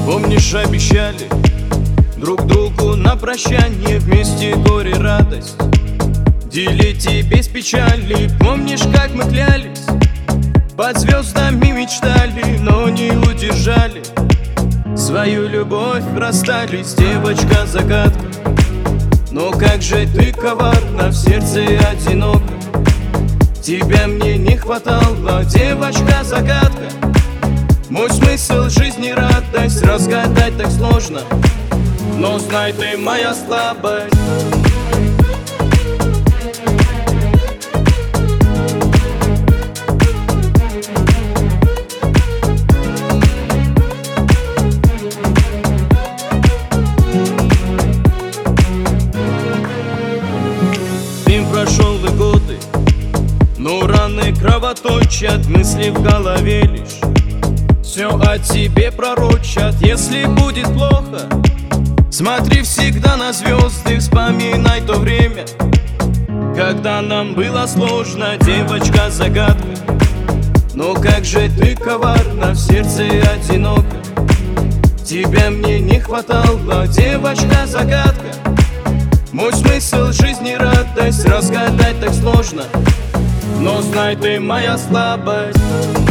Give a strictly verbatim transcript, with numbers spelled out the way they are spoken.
Помнишь, обещали друг другу на прощание вместе горе, радость делить и без печали. Помнишь, как мы клялись, под звездами мечтали, но не удержали свою любовь, расстались. Девочка-загадка, но как же ты коварна, в сердце одиноко. Тебя мне не хватало, девочка-загадка. Мой смысл жизни — радость, разгадать так сложно, но знай, ты моя слабость. День прошел и годы, но раны кровоточат, мысли в голове лишь все о тебе пророчат. Если будет плохо, смотри всегда на звезды, вспоминай то время, когда нам было сложно. Девочка-загадка, но как же ты коварна, в сердце одиноко. Тебя мне не хватало, девочка-загадка. Мой смысл жизни — радость, разгадать так сложно, но знай, ты моя слабость.